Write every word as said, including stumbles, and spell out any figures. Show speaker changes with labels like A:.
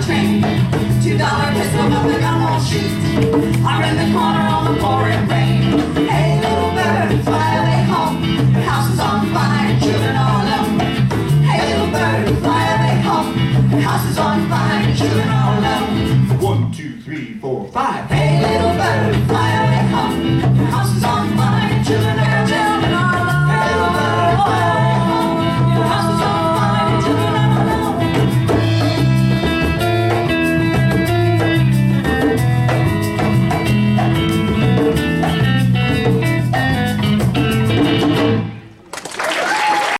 A: dollar train, two dollar pistol, but the gun won't shoot. I'm in the corner on the pouring rain. Hey little bird, fly away home. Your house is on fire, children all alone. Hey little bird, fly away home. Your house is on fire, children all alone.